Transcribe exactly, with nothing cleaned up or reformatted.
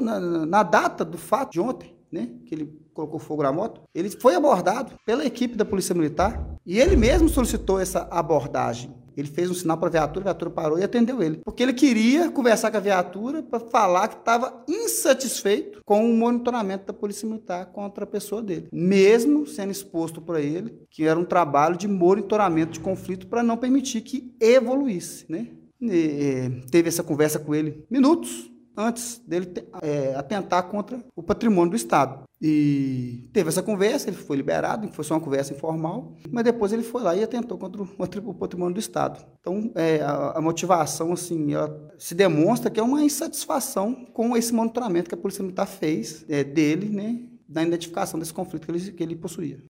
na, na data do fato de ontem, né, que ele colocou fogo na moto, ele foi abordado pela equipe da Polícia Militar e ele mesmo solicitou essa abordagem. Ele fez um sinal para a viatura, a viatura parou e atendeu ele. Porque ele queria conversar com a viatura para falar que estava insatisfeito com o monitoramento da Polícia Militar contra a pessoa dele. Mesmo sendo exposto para ele que era um trabalho de monitoramento de conflito para não permitir que evoluísse, né? E, teve essa conversa com ele minutos antes dele é, atentar contra o patrimônio do Estado. E teve essa conversa, ele foi liberado, foi só uma conversa informal, mas depois ele foi lá e atentou contra o patrimônio do Estado. Então, é, a, a motivação, assim, ela se demonstra que é uma insatisfação com esse monitoramento que a Polícia Militar fez é, dele, né, da identificação desse conflito que ele, que ele possuía.